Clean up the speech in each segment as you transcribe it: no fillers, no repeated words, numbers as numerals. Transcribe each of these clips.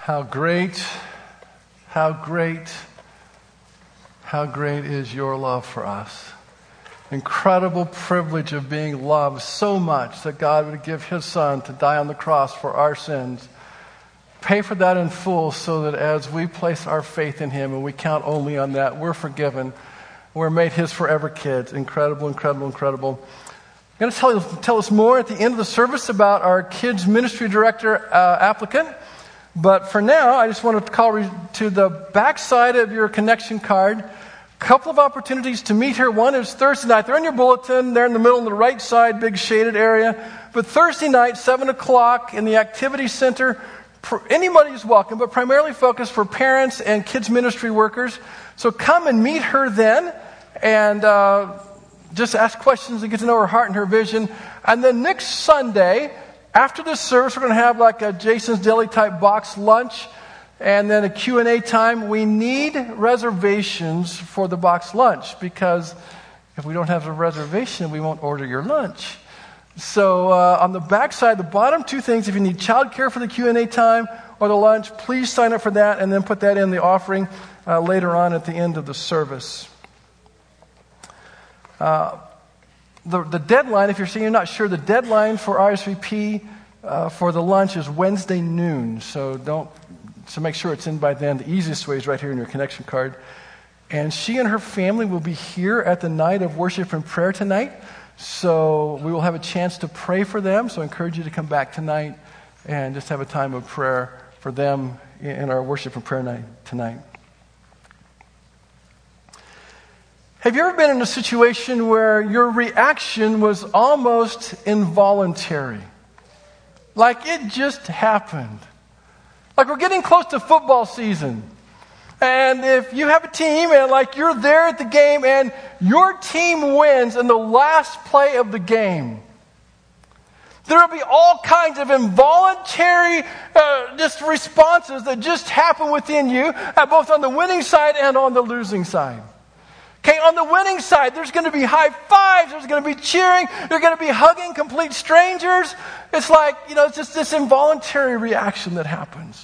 How great, how great, how great is your love for us. Incredible privilege of being loved so much that God would give his son to die on the cross for our sins. Pay for that in full so that as we place our faith in him and we count only on that, we're forgiven. We're made his forever kids. Incredible, incredible, incredible. I'm going to tell us more at the end of the service about our kids ministry director applicant. But for now, I just want to call to the back side of your connection card a couple of opportunities to meet her. One is Thursday night. They're in your bulletin. They're in the middle on the right side, big shaded area. But Thursday night, 7 o'clock in the activity center. Anybody is welcome, but primarily focused for parents and kids ministry workers. So come and meet her then and just ask questions and get to know her heart and her vision. And then next Sunday, after this service, we're going to have like a Jason's Deli type box lunch and then a Q&A time. We need reservations for the box lunch because if we don't have a reservation, we won't order your lunch. So on the back side, the bottom two things, if you need childcare for the Q&A time or the lunch, please sign up for that and then put that in the offering later on at the end of the service. The deadline, if you're not sure, the deadline for RSVP for the lunch is Wednesday noon. So make sure it's in by then. The easiest way is right here in your connection card. And she and her family will be here at the night of worship and prayer tonight. So we will have a chance to pray for them. So I encourage you to come back tonight and just have a time of prayer for them in our worship and prayer night tonight. Have you ever been in a situation where your reaction was almost involuntary? Like it just happened. Like we're getting close to football season. And if you have a team and like you're there at the game and your team wins in the last play of the game, there will be all kinds of involuntary just responses that just happen within you, both on the winning side and on the losing side. Okay, on the winning side, there's going to be high fives, there's going to be cheering, you're going to be hugging complete strangers. It's like, it's just this involuntary reaction that happens.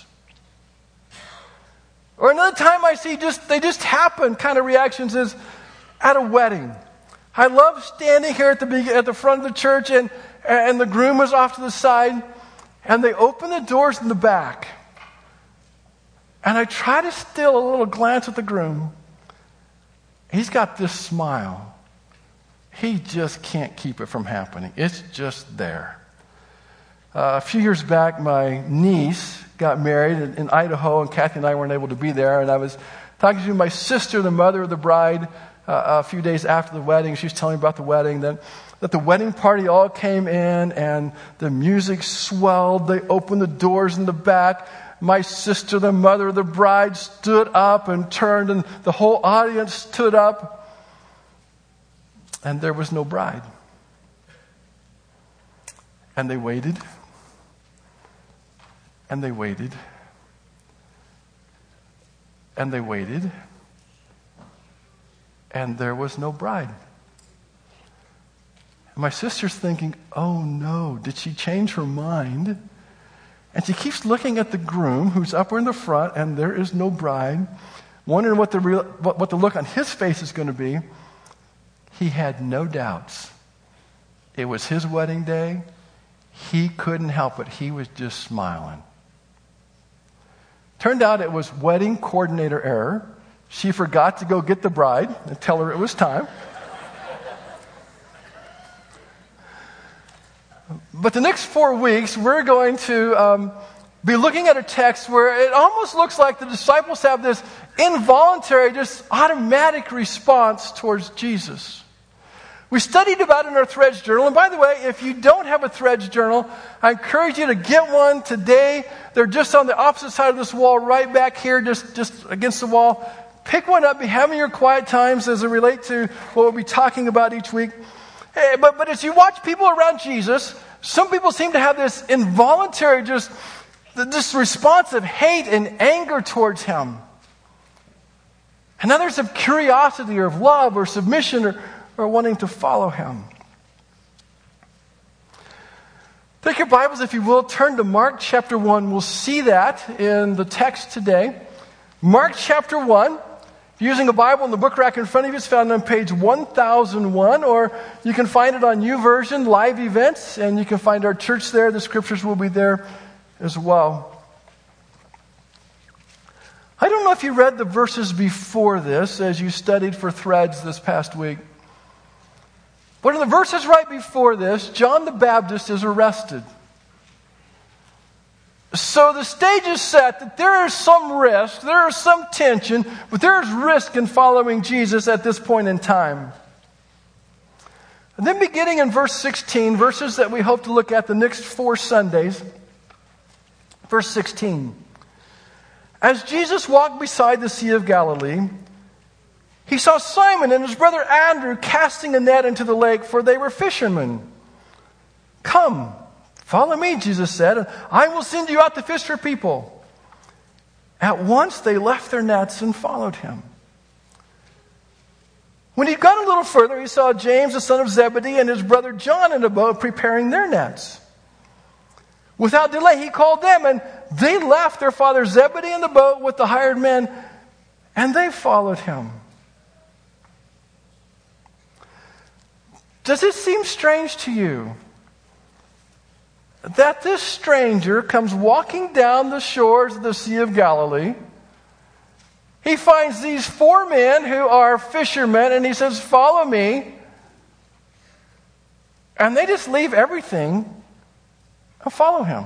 Or another time I see they just happen kind of reactions is at a wedding. I love standing here at the front of the church and the groom was off to the side and they open the doors in the back. And I try to steal a little glance at the groom. He's got this smile. He just can't keep it from happening. It's just there. A few years back, my niece got married in Idaho, and Kathy and I weren't able to be there. And I was talking to my sister, the mother of the bride, a few days after the wedding. She was telling me about the wedding, that the wedding party all came in, and the music swelled. They opened the doors in the back. My sister, the mother of the bride, stood up and turned, and the whole audience stood up, and there was no bride. And they waited, and they waited, and they waited, and there was no bride. And my sister's thinking, oh no, did she change her mind? And she keeps looking at the groom who's up in the front, and there is no bride, wondering what the look on his face is going to be. He had no doubts. It was his wedding day. He couldn't help it. He was just smiling. Turned out it was wedding coordinator error. She forgot to go get the bride and tell her it was time. But the next 4 weeks, we're going to be looking at a text where it almost looks like the disciples have this involuntary, just automatic response towards Jesus. We studied about it in our Threads journal. And by the way, if you don't have a Threads journal, I encourage you to get one today. They're just on the opposite side of this wall, right back here, just against the wall. Pick one up, be having your quiet times as it relates to what we'll be talking about each week. But as you watch people around Jesus, some people seem to have this involuntary, this response of hate and anger towards him. And others have curiosity or of love or submission or wanting to follow him. Take your Bibles, if you will, turn to Mark chapter 1. We'll see that in the text today. Mark chapter 1. Using a Bible in the book rack in front of you, it's found on page 1001, or you can find it on YouVersion, live events, and you can find our church there. The scriptures will be there as well. I don't know if you read the verses before this as you studied for Threads this past week. But in the verses right before this, John the Baptist is arrested. So the stage is set that there is some risk, there is some tension, but there is risk in following Jesus at this point in time. And then beginning in verse 16, verses that we hope to look at the next 4 Sundays. Verse 16. As Jesus walked beside the Sea of Galilee, he saw Simon and his brother Andrew casting a net into the lake, for they were fishermen. "Come, follow me," Jesus said, "and I will send you out to fish for people." At once they left their nets and followed him. When he'd gone a little further, he saw James, the son of Zebedee, and his brother John in a boat preparing their nets. Without delay, he called them, and they left their father Zebedee in the boat with the hired men, and they followed him. Does it seem strange to you that this stranger comes walking down the shores of the Sea of Galilee? He finds these 4 men who are fishermen, and he says, "Follow me." And they just leave everything and follow him.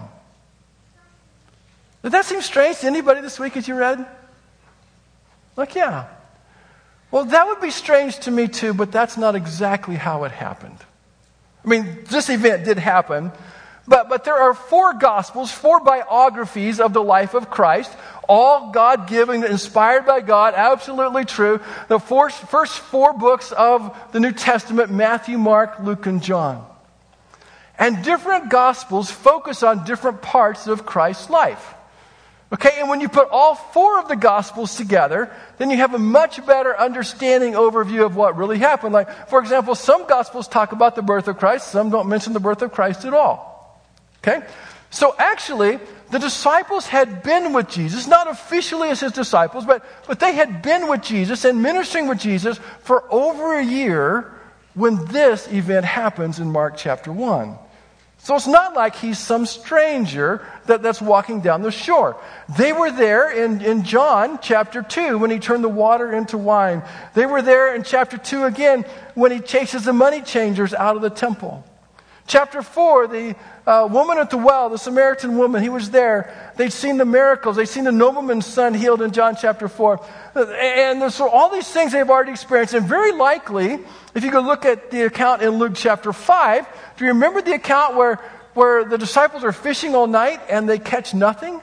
Did that seem strange to anybody this week as you read? Like, yeah. Well, that would be strange to me too, but that's not exactly how it happened. I mean, this event did happen, but there are 4 Gospels, 4 biographies of the life of Christ, all God-given, inspired by God, absolutely true. The first 4 books of the New Testament, Matthew, Mark, Luke, and John. And different Gospels focus on different parts of Christ's life. Okay, and when you put all 4 of the Gospels together, then you have a much better understanding, overview of what really happened. Like, for example, some Gospels talk about the birth of Christ, some don't mention the birth of Christ at all. Okay? So actually, the disciples had been with Jesus, not officially as his disciples, but they had been with Jesus and ministering with Jesus for over a year when this event happens in Mark chapter 1. So it's not like he's some stranger that's walking down the shore. They were there in John chapter 2 when he turned the water into wine. They were there in chapter 2 again when he chases the money changers out of the temple. Chapter 4, the woman at the well, the Samaritan woman, he was there. They'd seen the miracles. They'd seen the nobleman's son healed in John chapter 4. And so all these things they've already experienced. And very likely, if you go look at the account in Luke chapter 5, do you remember the account where the disciples are fishing all night and they catch nothing?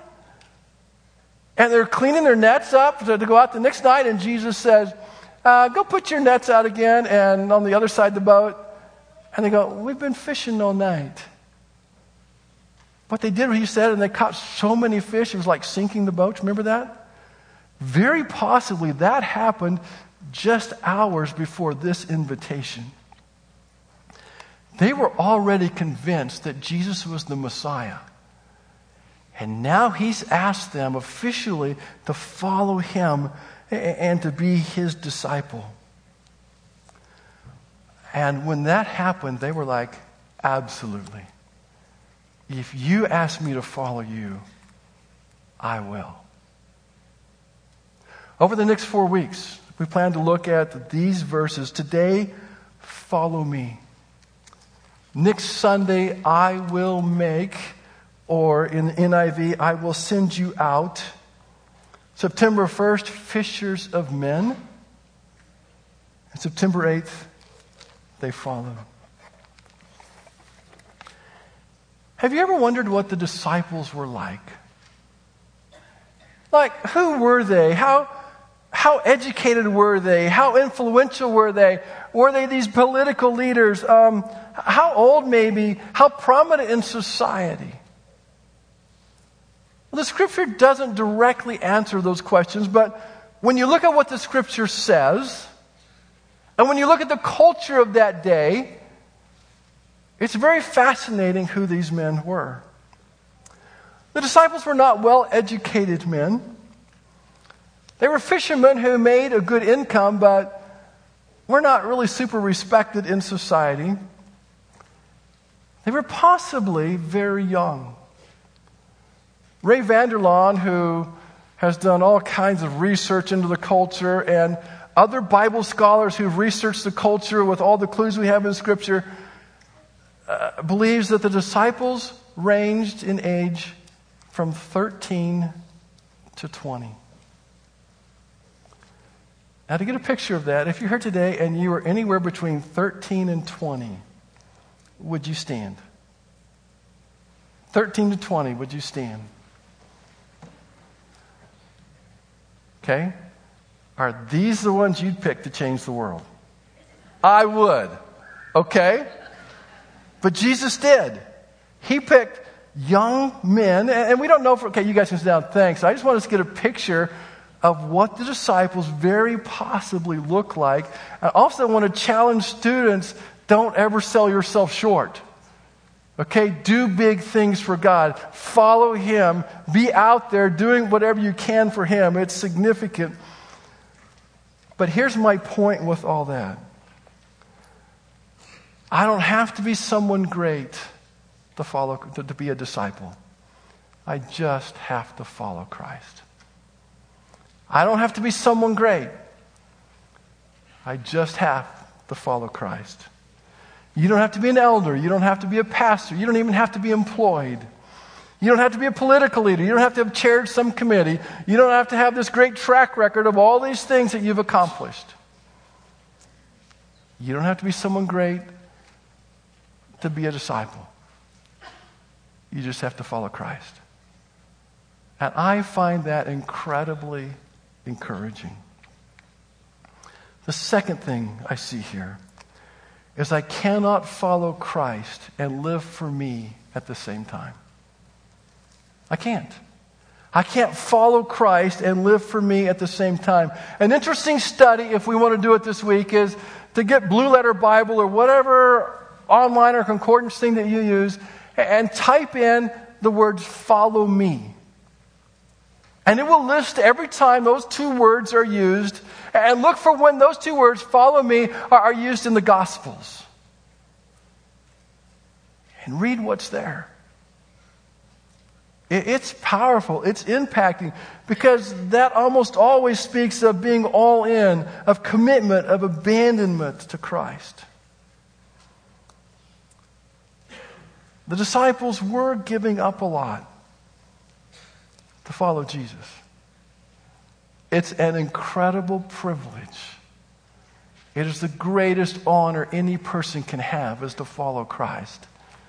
And they're cleaning their nets up to go out the next night, and Jesus says, "Go put your nets out again and on the other side of the boat." And they go, "We've been fishing all night." But they did what he said, and they caught so many fish, it was like sinking the boats. Remember that? Very possibly that happened just hours before this invitation. They were already convinced that Jesus was the Messiah. And now he's asked them officially to follow him and to be his disciple. And when that happened, they were like, "Absolutely. If you ask me to follow you, I will." Over the next 4 weeks, we plan to look at these verses. Today, follow me. Next Sunday, I will make, or in NIV, I will send you out. September 1st, fishers of men. And September 8th, they follow. Have you ever wondered what the disciples were like? Like, who were they? How educated were they? How influential were they? Were they these political leaders? How old maybe? How prominent in society? Well, the Scripture doesn't directly answer those questions, but when you look at what the Scripture says, and when you look at the culture of that day, It's very fascinating who these men were. The disciples were not well-educated men. They were fishermen who made a good income, but were not really super respected in society. They were possibly very young. Ray Vander Laan, who has done all kinds of research into the culture, and other Bible scholars who've researched the culture with all the clues we have in Scripture, believes that the disciples ranged in age from 13 to 20. Now, to get a picture of that, if you're here today and you were anywhere between 13 and 20, would you stand? 13 to 20, would you stand? Okay? Are these the ones you'd pick to change the world? I would. Okay? But Jesus did. He picked young men, and we don't know okay, you guys can sit down, thanks. I just want us to get a picture of what the disciples very possibly look like. I also want to challenge students, don't ever sell yourself short. Okay, do big things for God. Follow Him. Be out there doing whatever you can for Him. It's significant. But here's my point with all that. I don't have to be someone great to be a disciple. I just have to follow Christ. I don't have to be someone great. I just have to follow Christ. You don't have to be an elder. You don't have to be a pastor. You don't even have to be employed. You don't have to be a political leader. You don't have to have chaired some committee. You don't have to have this great track record of all these things that you've accomplished. You don't have to be someone great to be a disciple. You just have to follow Christ. And I find that incredibly encouraging. The second thing I see here is I cannot follow Christ and live for me at the same time. I can't. I can't follow Christ and live for me at the same time. An interesting study, if we want to do it this week, is to get Blue Letter Bible or whatever online or concordance thing that you use and type in the words "follow me." And it will list every time those two words are used, and look for when those two words, "follow me," are used in the Gospels. And read what's there. It's powerful. It's impacting, because that almost always speaks of being all in, of commitment, of abandonment to Christ. The disciples were giving up a lot to follow Jesus. It's an incredible privilege. It is the greatest honor any person can have, is to follow Christ.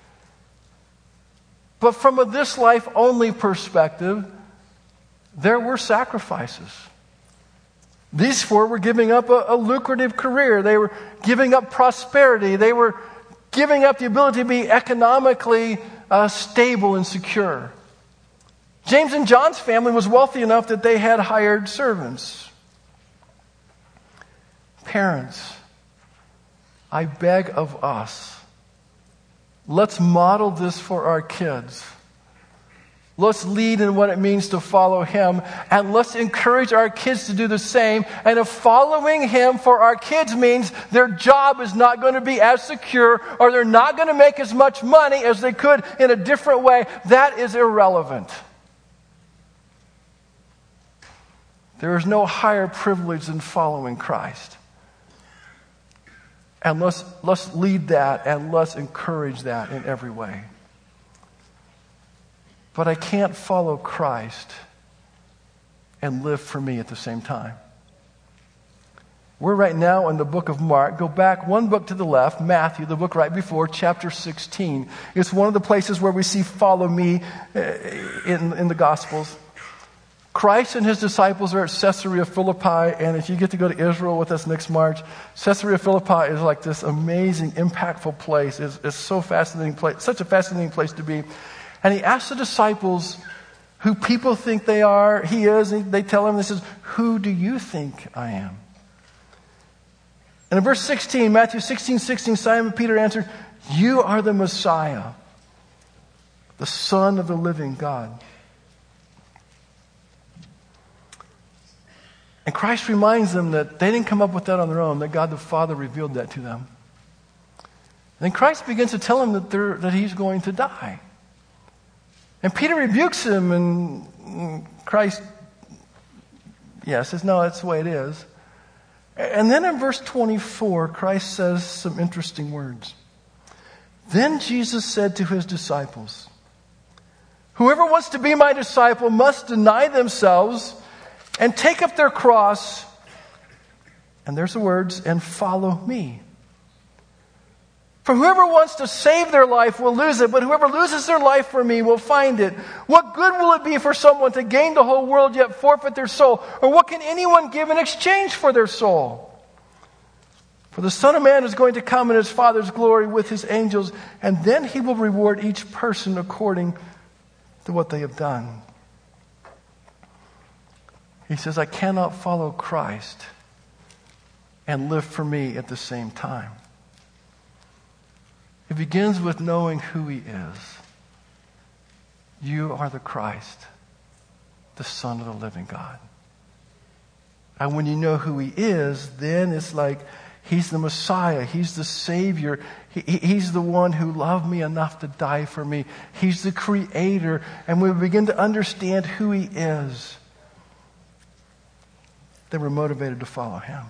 But from a this life only perspective, there were sacrifices. These four were giving up a lucrative career. They were giving up prosperity. They were giving up the ability to be economically stable and secure. James and John's family was wealthy enough that they had hired servants. Parents, I beg of us, let's model this for our kids. Let's lead in what it means to follow Him, and let's encourage our kids to do the same. And if following Him for our kids means their job is not going to be as secure, or they're not going to make as much money as they could in a different way, that is irrelevant. There is no higher privilege than following Christ. And let's lead that, and let's encourage that in every way. But I can't follow Christ and live for me at the same time. We're right now in the book of Mark. Go back one book to the left, Matthew, the book right before, chapter 16. It's one of the places where we see "follow me" in the Gospels. Christ and His disciples are at Caesarea Philippi, and if you get to go to Israel with us next March, Caesarea Philippi is like this amazing, impactful place. It's so fascinating place, such a fascinating place to be. And He asks the disciples who people think they are. He is, and they tell Him, this is, "Who do you think I am?" And in verse 16, Matthew 16:16, Simon Peter answered, You are the Messiah, the Son of the living God. And Christ reminds them that they didn't come up with that on their own, that God the Father revealed that to them. And then Christ begins to tell them that he's going to die. And Peter rebukes him, and Christ, says, no, that's the way it is. And then in verse 24, Christ says some interesting words. Then Jesus said to his disciples, whoever wants to be my disciple must deny themselves and take up their cross, and there's the words, and follow me. For whoever wants to save their life will lose it, but whoever loses their life for me will find it. What good will it be for someone to gain the whole world yet forfeit their soul? Or what can anyone give in exchange for their soul? For the Son of Man is going to come in his Father's glory with his angels, and then he will reward each person according to what they have done. He says, I cannot follow Christ and live for me at the same time. It begins with knowing who he is. You are the Christ, the Son of the living God. And when you know who he is, then it's like he's the Messiah. He's the Savior. He's the one who loved me enough to die for me. He's the Creator. And when we begin to understand who he is, then we're motivated to follow him.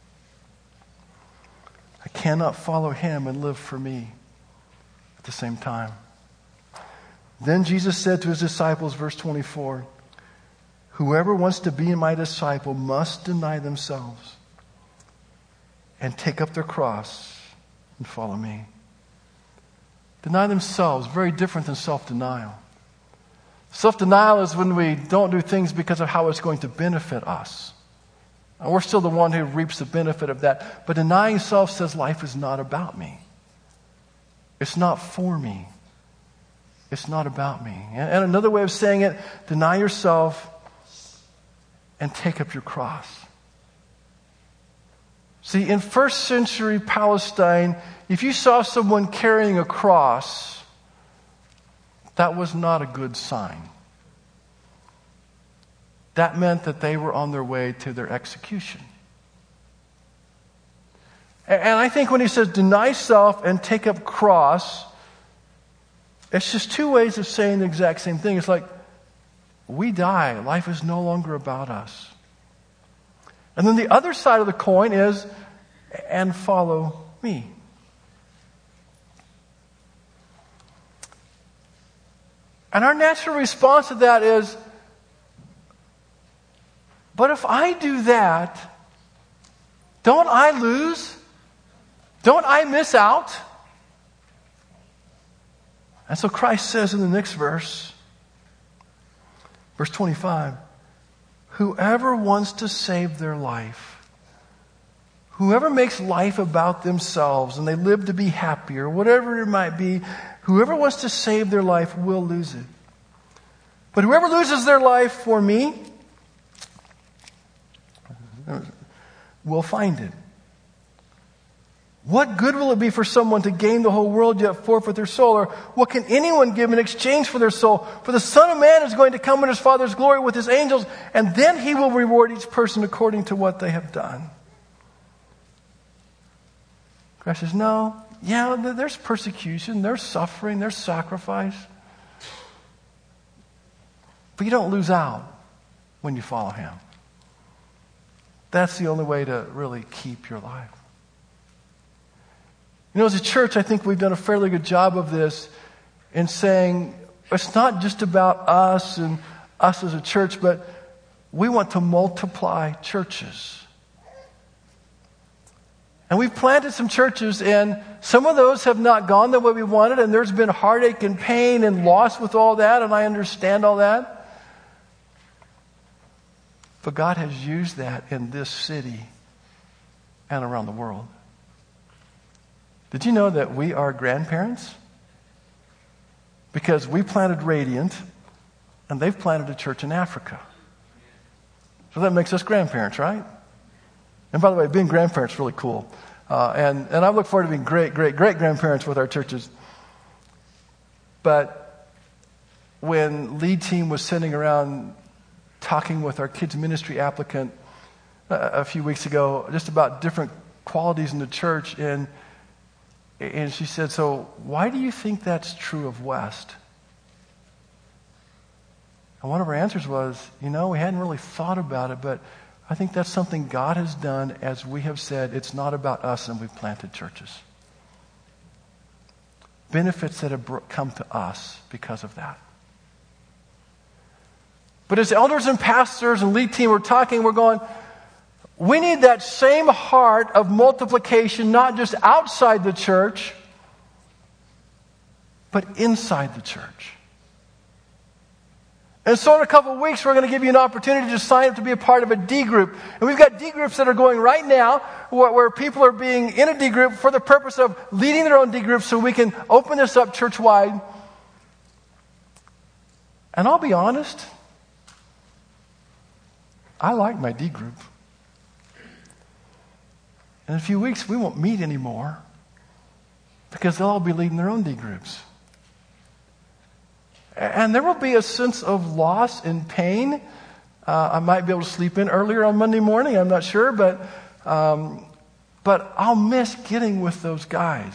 I cannot follow him and live for me at the same time. Then Jesus said to his disciples, verse 24, whoever wants to be my disciple must deny themselves and take up their cross and follow me. Deny themselves, very different than self-denial. Self-denial is when we don't do things because of how it's going to benefit us. And we're still the one who reaps the benefit of that. But denying self says life is not about me. It's not for me. It's not about me. And another way of saying it, deny yourself and take up your cross. See, in first century Palestine, if you saw someone carrying a cross, that was not a good sign. That meant that they were on their way to their execution. And I think when he says deny self and take up cross, it's just two ways of saying the exact same thing. It's like, we die. Life is no longer about us. And then the other side of the coin is, and follow me. And our natural response to that is, but if I do that, don't I lose? Don't I miss out? And so Christ says in the next verse, verse 25, whoever wants to save their life, whoever makes life about themselves and they live to be happy or whatever it might be, whoever wants to save their life will lose it. But whoever loses their life for me will find it. What good will it be for someone to gain the whole world yet forfeit their soul? Or what can anyone give in exchange for their soul? For the Son of Man is going to come in his Father's glory with his angels, and then he will reward each person according to what they have done. Christ says, no, there's persecution, there's suffering, there's sacrifice. But you don't lose out when you follow him. That's the only way to really keep your life. You know, as a church, I think we've done a fairly good job of this in saying it's not just about us and us as a church, but we want to multiply churches. And we've planted some churches, and some of those have not gone the way we wanted, and there's been heartache and pain and loss with all that, and I understand all that. But God has used that in this city and around the world. Did you know that we are grandparents? Because we planted Radiant, and they've planted a church in Africa. So that makes us grandparents, right? And by the way, being grandparents is really cool. And I look forward to being great grandparents with our churches. But when lead team was sitting around talking with our kids ministry applicant a few weeks ago, just about different qualities in the church, and she said, "So why do you think that's true of West?" And one of our answers was, we hadn't really thought about it, but I think that's something God has done, as we have said, it's not about us, and we've planted churches. Benefits that have come to us because of that. But as elders and pastors and lead team were talking, we're going, we need that same heart of multiplication, not just outside the church, but inside the church. And so in a couple of weeks, we're going to give you an opportunity to sign up to be a part of a D group. And we've got D groups that are going right now where people are being in a D group for the purpose of leading their own D group so we can open this up church-wide. And I'll be honest, I like my D group. In a few weeks, we won't meet anymore because they'll all be leading their own D groups. And there will be a sense of loss and pain. I might be able to sleep in earlier on Monday morning. I'm not sure, but I'll miss getting with those guys.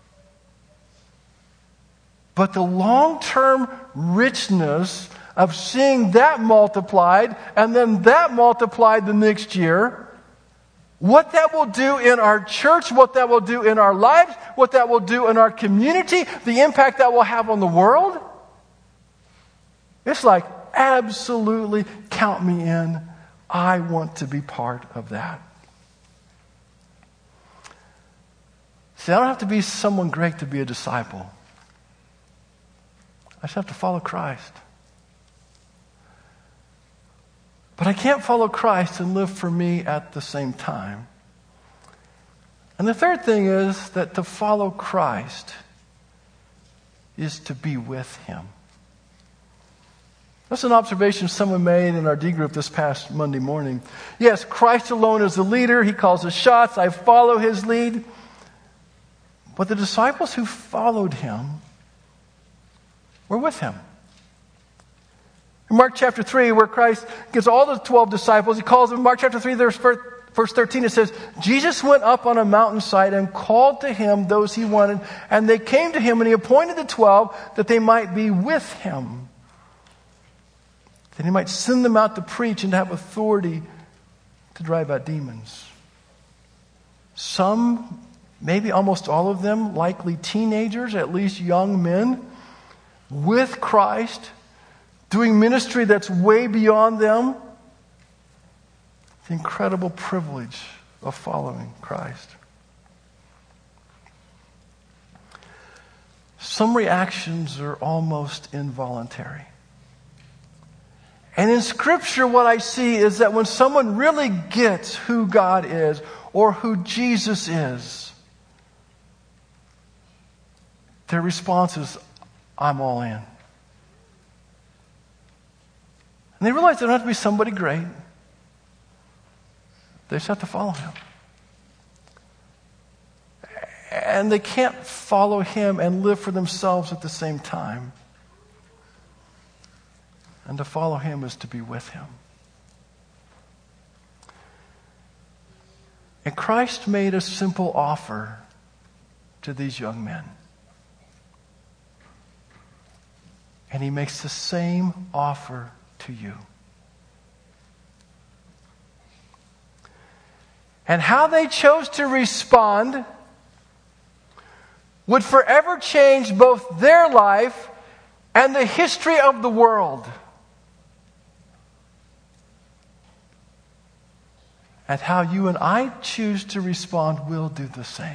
But the long-term richness of seeing that multiplied and then that multiplied the next year, what that will do in our church, what that will do in our lives, what that will do in our community, the impact that will have on the world. It's like, absolutely count me in. I want to be part of that. See, I don't have to be someone great to be a disciple. I just have to follow Christ. But I can't follow Christ and live for me at the same time. And the third thing is that to follow Christ is to be with Him. That's an observation someone made in our D group this past Monday morning. Yes, Christ alone is the leader. He calls the shots. I follow His lead. But the disciples who followed Him were with Him. In Mark chapter 3, where Christ gives all the 12 disciples, He calls them, Mark chapter 3, verse 13, it says, Jesus went up on a mountainside and called to Him those He wanted, and they came to Him, and He appointed the 12 that they might be with Him, that He might send them out to preach and to have authority to drive out demons. Some, maybe almost all of them, likely teenagers, at least young men, with Christ, doing ministry that's way beyond them. The incredible privilege of following Christ. Some reactions are almost involuntary. And in Scripture, what I see is that when someone really gets who God is or who Jesus is, their response is, I'm all in. And they realize they don't have to be somebody great. They just have to follow Him. And they can't follow Him and live for themselves at the same time. And to follow Him is to be with Him. And Christ made a simple offer to these young men. And He makes the same offer to you. And how they chose to respond would forever change both their life and the history of the world. And how you and I choose to respond will do the same.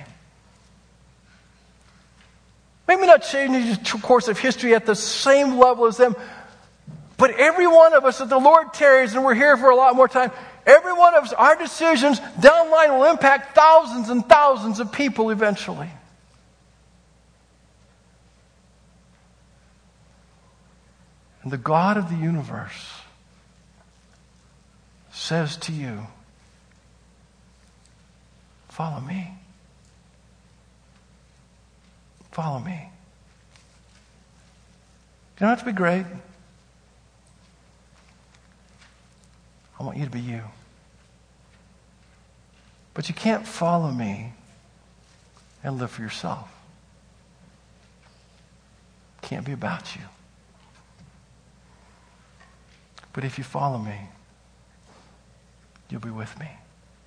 Maybe not change the course of history at the same level as them, but every one of us, if the Lord tarries and we're here for a lot more time, every one of us, our decisions down the line will impact thousands and thousands of people eventually. And the God of the universe says to you, follow me. Follow me. You don't have to be great. I want you to be you. But you can't follow me and live for yourself. It can't be about you. But if you follow me, you'll be with me.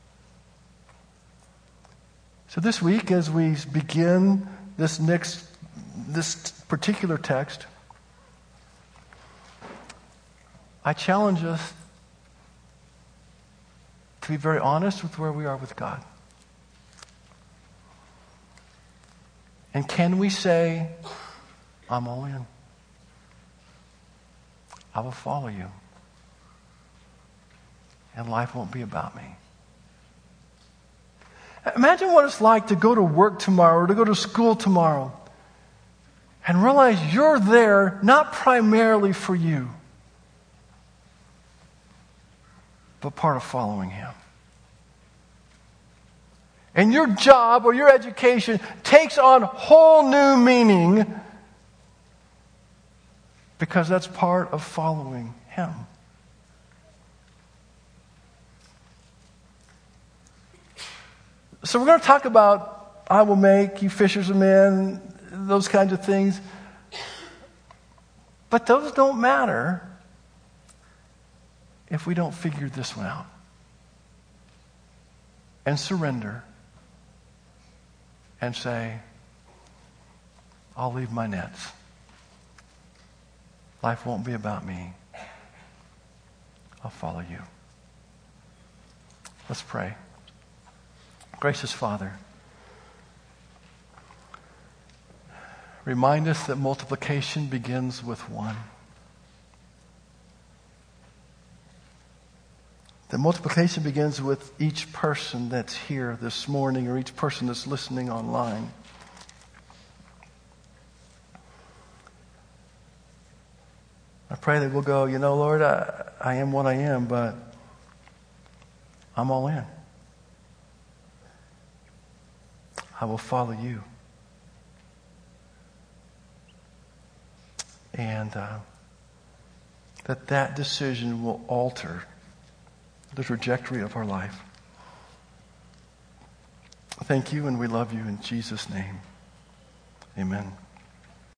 So this week, as we begin this particular text, I challenge us to be very honest with where we are with God. And can we say, I'm all in. I will follow you. And life won't be about me. Imagine what it's like to go to work tomorrow or to go to school tomorrow and realize you're there not primarily for you, but part of following Him. And your job or your education takes on whole new meaning because that's part of following Him. So we're going to talk about I will make you fishers of men, those kinds of things. But those don't matter if we don't figure this one out and surrender and say, I'll leave my nets. Life won't be about me. I'll follow you. Let's pray. Gracious Father, remind us that multiplication begins with one. That multiplication begins with each person that's here this morning or each person that's listening online. I pray that we'll go, Lord, I am what I am, but I'm all in. I will follow you. And that decision will alter the trajectory of our life. Thank you, and we love you in Jesus' name. Amen.